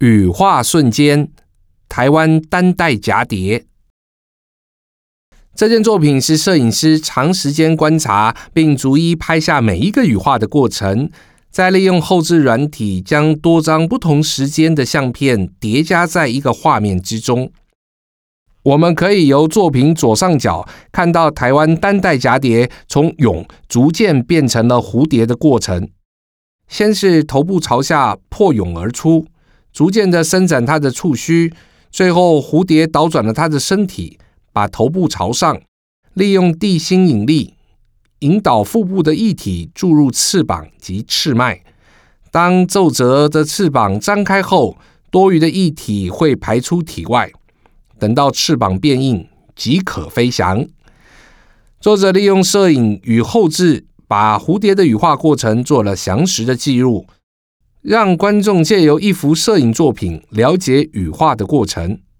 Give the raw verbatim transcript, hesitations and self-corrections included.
羽化瞬间，台湾单带蛱蝶。这件作品是摄影师长时间观察并逐一拍下每一个羽化的过程，再利用后置软体将多张不同时间的相片叠加在一个画面之中。我们可以由作品左上角看到台湾单带蛱蝶从蛹逐渐变成了蝴蝶的过程。先是头部朝下破蛹而出，逐渐的伸展它的触须，最后蝴蝶倒转了它的身体，把头部朝上，利用地心引力引导腹部的液体注入翅膀及翅脉。当皱褶的翅膀张开后，多余的液体会排出体外，等到翅膀变硬即可飞翔。作者利用摄影与后制把蝴蝶的羽化过程做了详实的记录，让观众借由一幅摄影作品了解羽化的过程。